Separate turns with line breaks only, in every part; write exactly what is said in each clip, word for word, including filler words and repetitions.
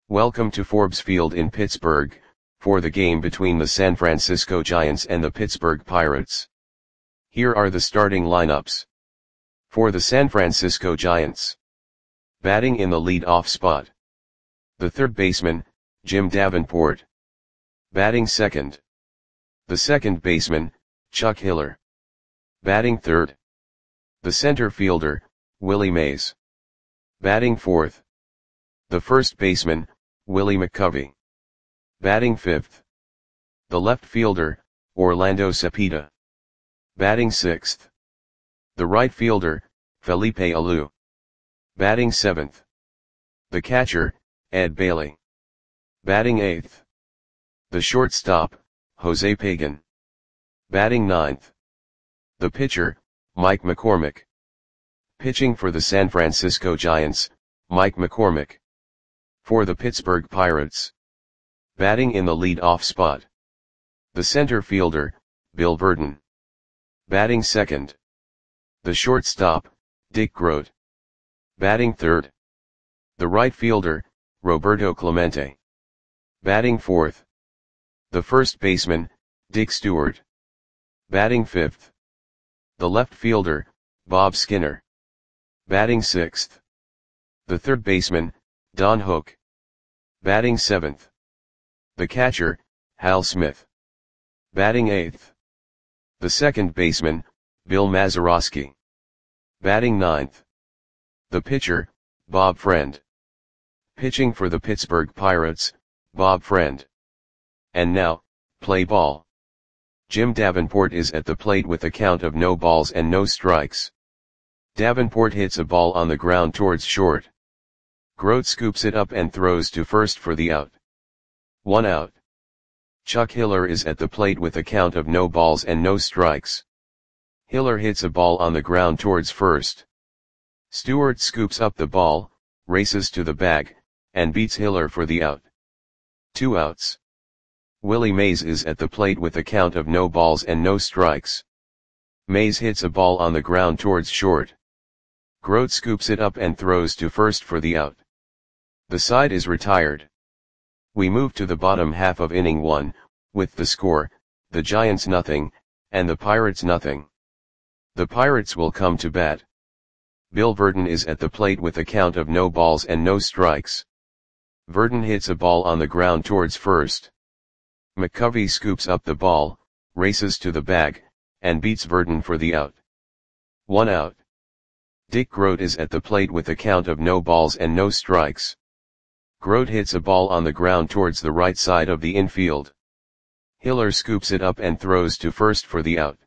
Welcome to Forbes Field in Pittsburgh, for the game between the San Francisco Giants and the Pittsburgh Pirates. Here are the starting lineups. For the San Francisco Giants. Batting in the lead-off spot. The third baseman, Jim Davenport. Batting second. The second baseman, Chuck Hiller. Batting third. The center fielder, Willie Mays. Batting fourth. The first baseman, Willie McCovey. Batting fifth. The left fielder, Orlando Cepeda. Batting sixth. The right fielder, Felipe Alou. Batting seventh. The catcher, Ed Bailey. Batting eighth. The shortstop, Jose Pagan. Batting ninth. The pitcher, Mike McCormick. Pitching for the San Francisco Giants, Mike McCormick. For the Pittsburgh Pirates. Batting in the lead-off spot. The center fielder, Bill Virdon. Batting second. The shortstop, Dick Groat. Batting third. The right fielder, Roberto Clemente. Batting fourth. The first baseman, Dick Stewart. Batting fifth. The left fielder, Bob Skinner. Batting sixth. The third baseman, Don Hook. Batting seventh. The catcher, Hal Smith. Batting eighth. The second baseman, Bill Mazeroski. Batting ninth. The pitcher, Bob Friend. Pitching for the Pittsburgh Pirates, Bob Friend. And now, play ball. Jim Davenport is at the plate with a count of no balls and no strikes. Davenport hits a ball on the ground towards short. Groat scoops it up and throws to first for the out. One out. Chuck Hiller is at the plate with a count of no balls and no strikes. Hiller hits a ball on the ground towards first. Stewart scoops up the ball, races to the bag, and beats Hiller for the out. Two outs. Willie Mays is at the plate with a count of no balls and no strikes. Mays hits a ball on the ground towards short. Groat scoops it up and throws to first for the out. The side is retired. We move to the bottom half of inning one, with the score, the Giants nothing, and the Pirates nothing. The Pirates will come to bat. Bill Virdon is at the plate with a count of no balls and no strikes. Virdon hits a ball on the ground towards first. McCovey scoops up the ball, races to the bag, and beats Virdon for the out. One out. Dick Groat is at the plate with a count of no balls and no strikes. Groat hits a ball on the ground towards the right side of the infield. Hiller scoops it up and throws to first for the out.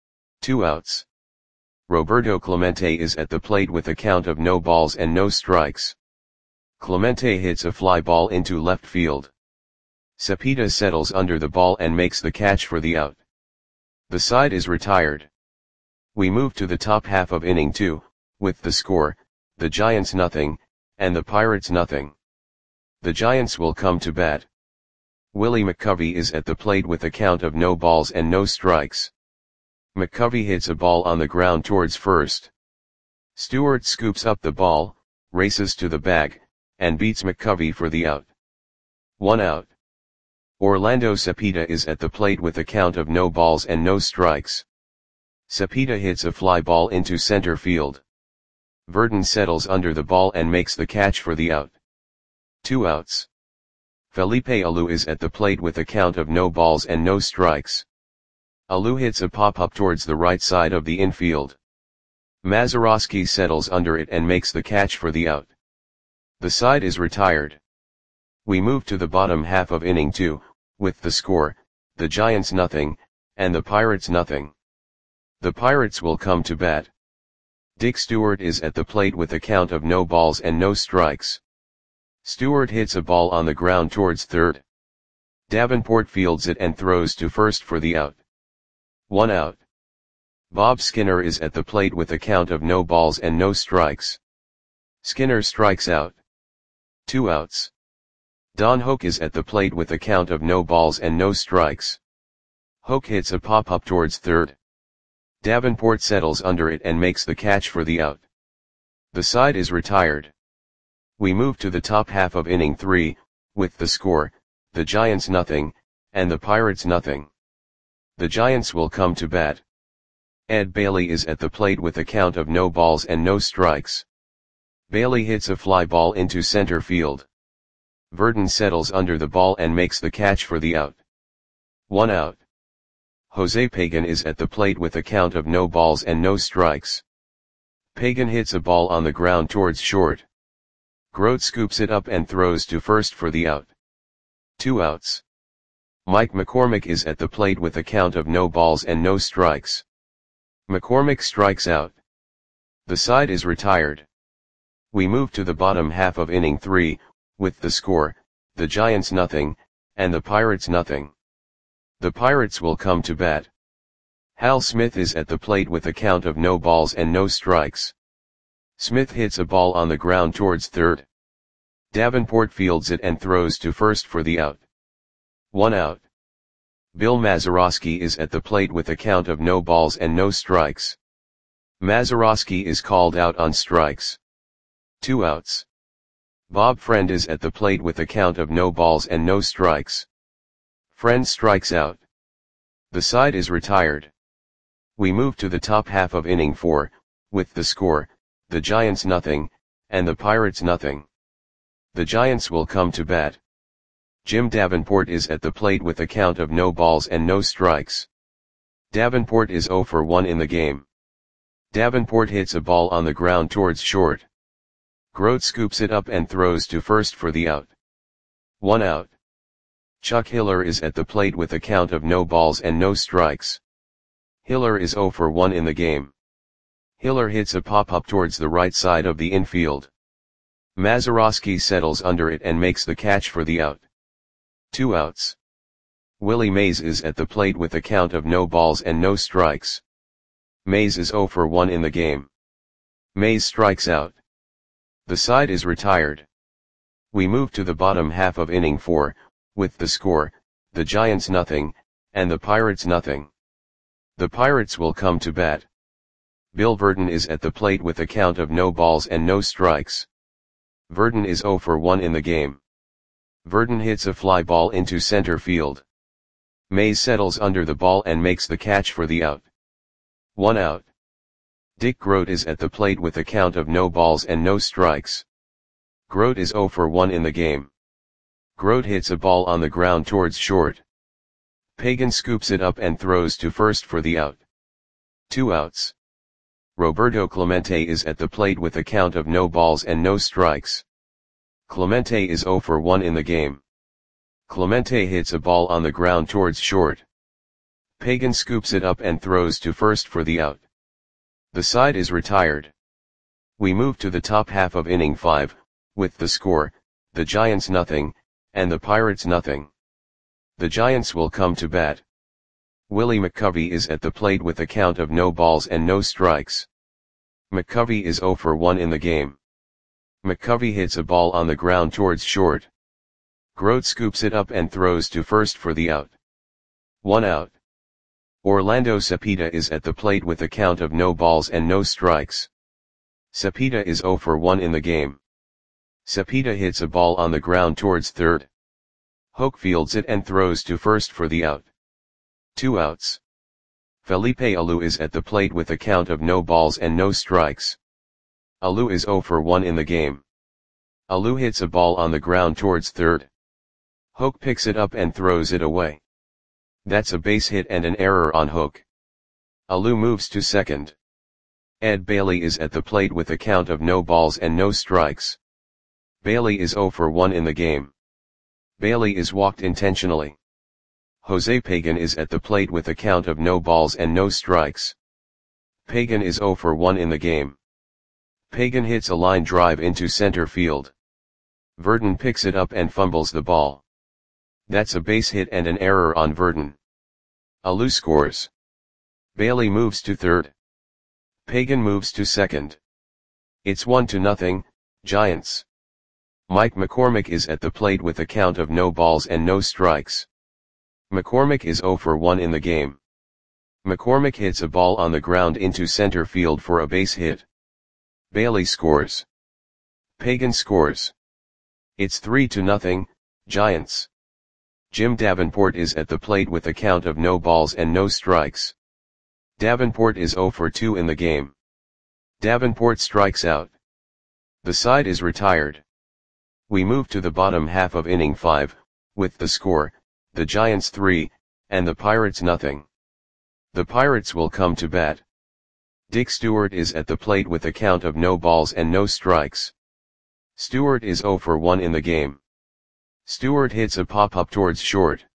Two outs. Roberto Clemente is at the plate with a count of no balls and no strikes. Clemente hits a fly ball into left field. Cepeda settles under the ball and makes the catch for the out. The side is retired. We move to the top half of inning two, with the score, the Giants nothing, and the Pirates nothing. The Giants will come to bat. Willie McCovey is at the plate with a count of no balls and no strikes. McCovey hits a ball on the ground towards first. Stewart scoops up the ball, races to the bag, and beats McCovey for the out. One out. Orlando Cepeda is at the plate with a count of no balls and no strikes. Cepeda hits a fly ball into center field. Virdon settles under the ball and makes the catch for the out. Two outs. Felipe Alou is at the plate with a count of no balls and no strikes. Alou hits a pop-up towards the right side of the infield. Mazeroski settles under it and makes the catch for the out. The side is retired. We move to the bottom half of inning two, with the score, the Giants nothing, and the Pirates nothing. The Pirates will come to bat. Dick Stewart is at the plate with a count of no balls and no strikes. Stewart hits a ball on the ground towards third. Davenport fields it and throws to first for the out. One out. Bob Skinner is at the plate with a count of no balls and no strikes. Skinner strikes out. Two outs. Don Hook is at the plate with a count of no balls and no strikes. Hook hits a pop-up towards third. Davenport settles under it and makes the catch for the out. The side is retired. We move to the top half of inning three, With the score, the Giants nothing, and the Pirates nothing. The Giants will come to bat. Ed Bailey is at the plate with a count of no balls and no strikes. Bailey hits a fly ball into center field. Verdon settles under the ball and makes the catch for the out. One out. Jose Pagan is at the plate with a count of no balls and no strikes. Pagan hits a ball on the ground towards short. Grote scoops it up and throws to first for the out. Two outs. Mike McCormick is at the plate with a count of no balls and no strikes. McCormick strikes out. The side is retired. We move to the bottom half of inning three, with the score, the Giants nothing, and the Pirates nothing. The Pirates will come to bat. Hal Smith is at the plate with a count of no balls and no strikes. Smith hits a ball on the ground towards third. Davenport fields it and throws to first for the out. One out. Bill Mazeroski is at the plate with a count of no balls and no strikes. Mazeroski is called out on strikes. Two outs. Bob Friend is at the plate with a count of no balls and no strikes. Friend strikes out. The side is retired. We move to the top half of inning four, with the score, the Giants nothing, and the Pirates nothing. The Giants will come to bat. Jim Davenport is at the plate with a count of no balls and no strikes. Davenport is oh for one in the game. Davenport hits a ball on the ground towards short. Grote scoops it up and throws to first for the out. One out. Chuck Hiller is at the plate with a count of no balls and no strikes. Hiller is oh for one in the game. Hiller hits a pop-up towards the right side of the infield. Mazeroski settles under it and makes the catch for the out. Two outs. Willie Mays is at the plate with a count of no balls and no strikes. Mays is oh for one in the game. Mays strikes out. The side is retired. We move to the bottom half of inning four, with the score, the Giants nothing, and the Pirates nothing. The Pirates will come to bat. Bill Verdon is at the plate with a count of no balls and no strikes. Verdon is oh for one in the game. Verdon hits a fly ball into center field. Mays settles under the ball and makes the catch for the out. One out. Dick Grote is at the plate with a count of no balls and no strikes. Grote is oh for one in the game. Grote hits a ball on the ground towards short. Pagan scoops it up and throws to first for the out. Two outs. Roberto Clemente is at the plate with a count of no balls and no strikes. Clemente is oh for one in the game. Clemente hits a ball on the ground towards short. Pagan scoops it up and throws to first for the out. The side is retired. We move to the top half of inning five, with the score, the Giants nothing, and the Pirates nothing. The Giants will come to bat. Willie McCovey is at the plate with a count of no balls and no strikes. McCovey is oh for one in the game. McCovey hits a ball on the ground towards short. Grote scoops it up and throws to first for the out. One out. Orlando Cepeda is at the plate with a count of no balls and no strikes. Cepeda is oh for one in the game. Cepeda hits a ball on the ground towards third. Hoke fields it and throws to first for the out. Two outs. Felipe Alou is at the plate with a count of no balls and no strikes. Alou is oh for one in the game. Alou hits a ball on the ground towards third. Hoke picks it up and throws it away. That's a base hit and an error on Hoke. Alou moves to second. Ed Bailey is at the plate with a count of no balls and no strikes. Bailey is oh for one in the game. Bailey is walked intentionally. Jose Pagan is at the plate with a count of no balls and no strikes. Pagan is oh for one in the game. Pagan hits a line drive into center field. Verdon picks it up and fumbles the ball. That's a base hit and an error on Verdon. Alou scores. Bailey moves to third. Pagan moves to second. It's one to nothing, Giants. Mike McCormick is at the plate with a count of no balls and no strikes. McCormick is oh for one in the game. McCormick hits a ball on the ground into center field for a base hit. Bailey scores. Pagan scores. It's three to nothing, Giants. Jim Davenport is at the plate with a count of no balls and no strikes. Davenport is zero for two in the game. Davenport strikes out. The side is retired. We move to the bottom half of inning five, with the score, the Giants three, and the Pirates nothing. The Pirates will come to bat. Dick Stewart is at the plate with a count of no balls and no strikes. Stewart is zero for one in the game. Stewart hits a pop-up towards short.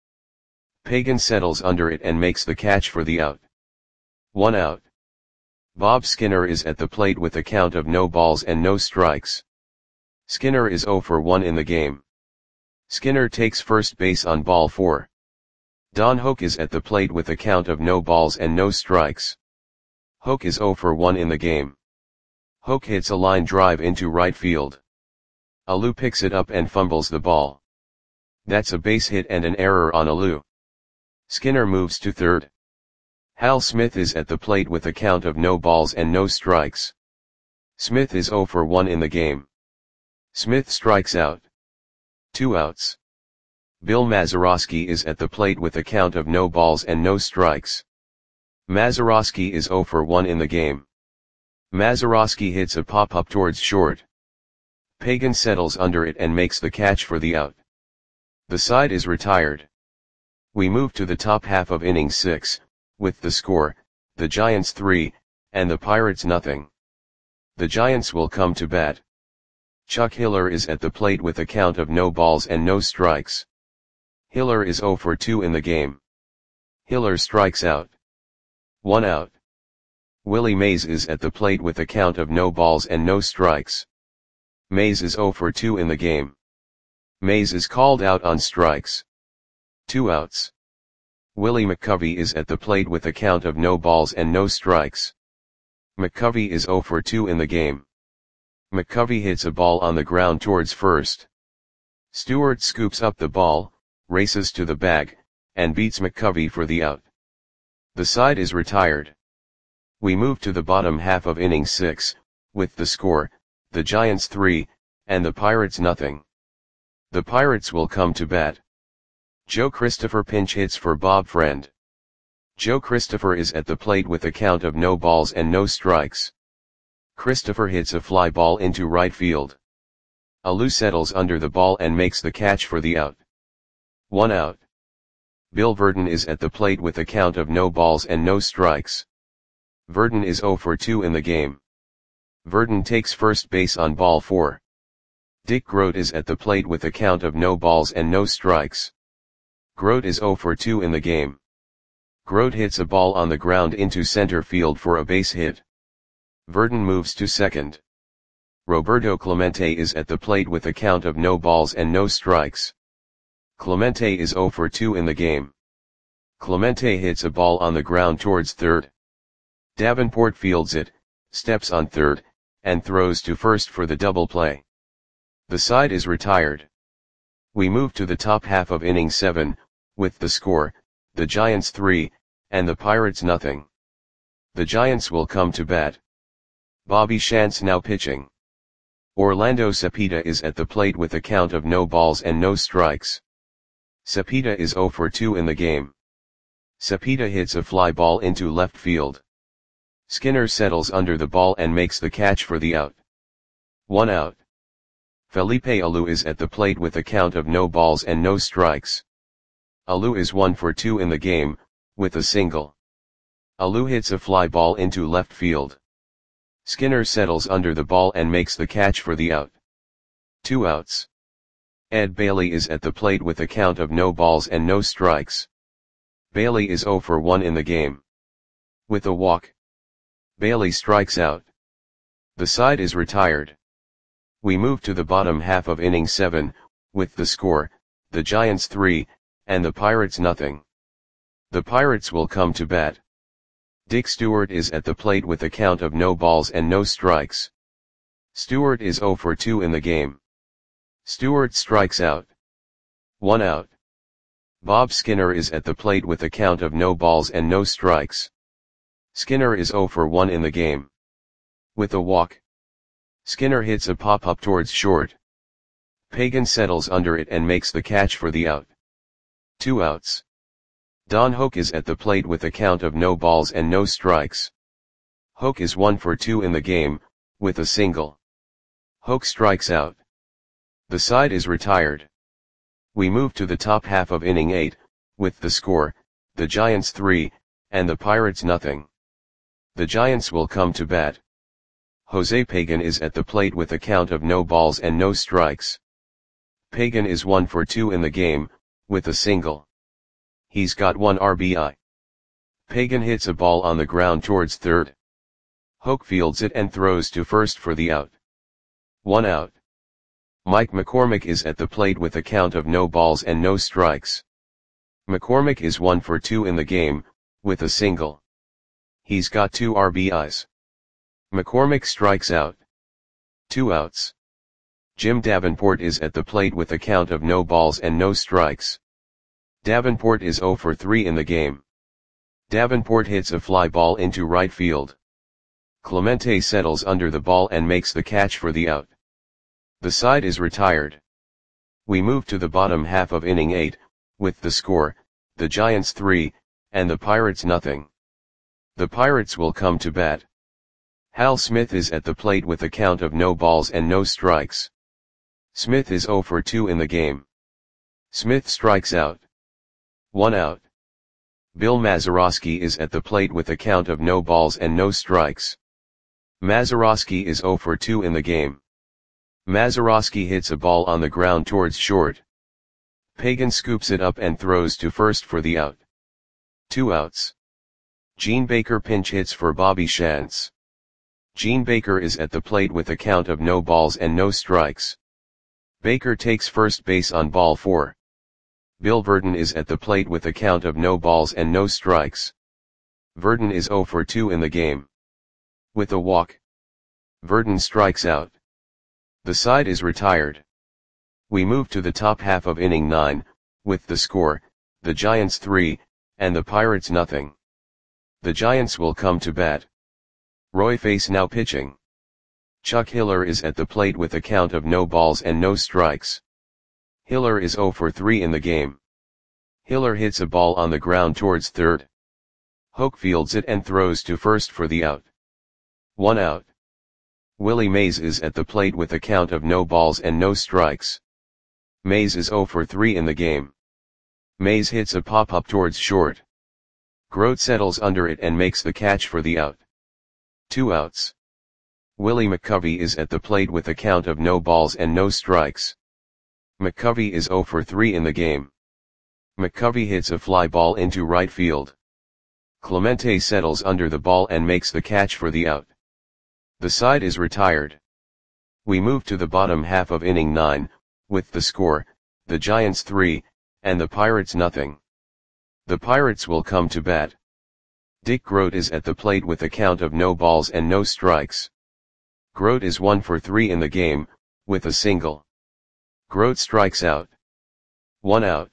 Pagan settles under it and makes the catch for the out. One out. Bob Skinner is at the plate with a count of no balls and no strikes. Skinner is zero for one in the game. Skinner takes first base on ball four. Don Hoak is at the plate with a count of no balls and no strikes. Hoak is zero for one in the game. Hoak hits a line drive into right field. Alou picks it up and fumbles the ball. That's a base hit and an error on Alou. Skinner moves to third. Hal Smith is at the plate with a count of no balls and no strikes. Smith is zero for one in the game. Smith strikes out. Two outs. Bill Mazeroski is at the plate with a count of no balls and no strikes. Mazeroski is zero for one in the game. Mazeroski hits a pop-up towards short. Pagan settles under it and makes the catch for the out. The side is retired. We move to the top half of inning six, with the score, the Giants three, and the Pirates nothing. The Giants will come to bat. Chuck Hiller is at the plate with a count of no balls and no strikes. Hiller is zero for two in the game. Hiller strikes out. One out. Willie Mays is at the plate with a count of no balls and no strikes. Mays is zero for two in the game. Mays is called out on strikes. Two outs. Willie McCovey is at the plate with a count of no balls and no strikes. McCovey is zero for two in the game. McCovey hits a ball on the ground towards first. Stewart scoops up the ball, races to the bag, and beats McCovey for the out. The side is retired. We move to the bottom half of inning six, with the score, the Giants three, and the Pirates nothing. The Pirates will come to bat. Joe Christopher pinch hits for Bob Friend. Joe Christopher is at the plate with a count of no balls and no strikes. Christopher hits a fly ball into right field. Alou settles under the ball and makes the catch for the out. One out. Bill Verdon is at the plate with a count of no balls and no strikes. Verdon is zero for two in the game. Verdon takes first base on ball four. Dick Groat is at the plate with a count of no balls and no strikes. Groat is zero for two in the game. Groat hits a ball on the ground into center field for a base hit. Verdon moves to second. Roberto Clemente is at the plate with a count of no balls and no strikes. Clemente is zero for two in the game. Clemente hits a ball on the ground towards third. Davenport fields it, steps on third, and throws to first for the double play. The side is retired. We move to the top half of inning seven, with the score, the Giants three, and the Pirates nothing. The Giants will come to bat. Bobby Shantz now pitching. Orlando Cepeda is at the plate with a count of no balls and no strikes. Cepeda is zero for two in the game. Cepeda hits a fly ball into left field. Skinner settles under the ball and makes the catch for the out. One out. Felipe Alou is at the plate with a count of no balls and no strikes. Alou is one for two in the game, with a single. Alou hits a fly ball into left field. Skinner settles under the ball and makes the catch for the out. Two outs. Ed Bailey is at the plate with a count of no balls and no strikes. Bailey is zero for one in the game. With a walk. Bailey strikes out. The side is retired. We move to the bottom half of inning seven, with the score, the Giants three, and the Pirates nothing. The Pirates will come to bat. Dick Stewart is at the plate with a count of no balls and no strikes. Stewart is zero for two in the game. Stewart strikes out. One out. Bob Skinner is at the plate with a count of no balls and no strikes. Skinner is zero for one in the game. With a walk. Skinner hits a pop-up towards short. Pagan settles under it and makes the catch for the out. Two outs. Don Hoak is at the plate with a count of no balls and no strikes. Hoak is one for two in the game, with a single. Hoak strikes out. The side is retired. We move to the top half of inning eight, with the score, the Giants three, and the Pirates nothing. The Giants will come to bat. Jose Pagan is at the plate with a count of no balls and no strikes. Pagan is one for two in the game, with a single. He's got one R B I. Pagan hits a ball on the ground towards third. Hoak fields it and throws to first for the out. One out. Mike McCormick is at the plate with a count of no balls and no strikes. McCormick is one for two in the game, with a single. He's got two R B Is. McCormick strikes out. Two outs. Jim Davenport is at the plate with a count of no balls and no strikes. Davenport is zero for three in the game. Davenport hits a fly ball into right field. Clemente settles under the ball and makes the catch for the out. The side is retired. We move to the bottom half of inning eight, with the score, the Giants three, and the Pirates nothing. The Pirates will come to bat. Hal Smith is at the plate with a count of no balls and no strikes. Smith is zero for two in the game. Smith strikes out. One out. Bill Mazeroski is at the plate with a count of no balls and no strikes. Mazeroski is zero for two in the game. Mazeroski hits a ball on the ground towards short. Pagan scoops it up and throws to first for the out. Two outs. Gene Baker pinch hits for Bobby Shantz. Gene Baker is at the plate with a count of no balls and no strikes. Baker takes first base on ball four. Bill Verdon is at the plate with a count of no balls and no strikes. Verdon is zero for two in the game. With a walk, Verdon strikes out. The side is retired. We move to the top half of inning nine, with the score, the Giants three, and the Pirates nothing. The Giants will come to bat. Roy Face now pitching. Chuck Hiller is at the plate with a count of no balls and no strikes. Hiller is zero for three in the game. Hiller hits a ball on the ground towards third. Hoak fields it and throws to first for the out. One out. Willie Mays is at the plate with a count of no balls and no strikes. Mays is zero for three in the game. Mays hits a pop-up towards short. Grote settles under it and makes the catch for the out. Two outs. Willie McCovey is at the plate with a count of no balls and no strikes. McCovey is zero for three in the game. McCovey hits a fly ball into right field. Clemente settles under the ball and makes the catch for the out. The side is retired. We move to the bottom half of inning nine, with the score, the Giants three, and the Pirates nothing. The Pirates will come to bat. Dick Grote is at the plate with a count of no balls and no strikes. Grote is one for three in the game, with a single. Grote strikes out. One out.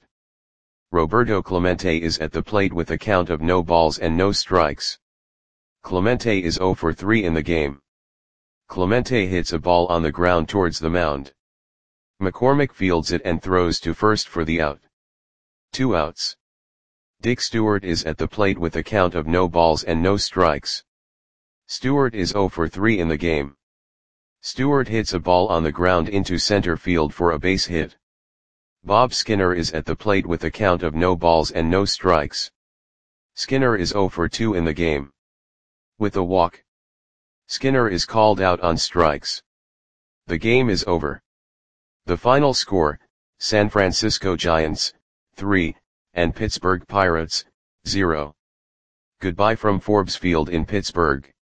Roberto Clemente is at the plate with a count of no balls and no strikes. Clemente is zero for three in the game. Clemente hits a ball on the ground towards the mound. McCormick fields it and throws to first for the out. Two outs. Dick Stewart is at the plate with a count of no balls and no strikes. Stewart is zero for three in the game. Stewart hits a ball on the ground into center field for a base hit. Bob Skinner is at the plate with a count of no balls and no strikes. Skinner is zero for two in the game. With a walk, Skinner is called out on strikes. The game is over. The final score, San Francisco Giants, three, and Pittsburgh Pirates, zero. Goodbye from Forbes Field in Pittsburgh.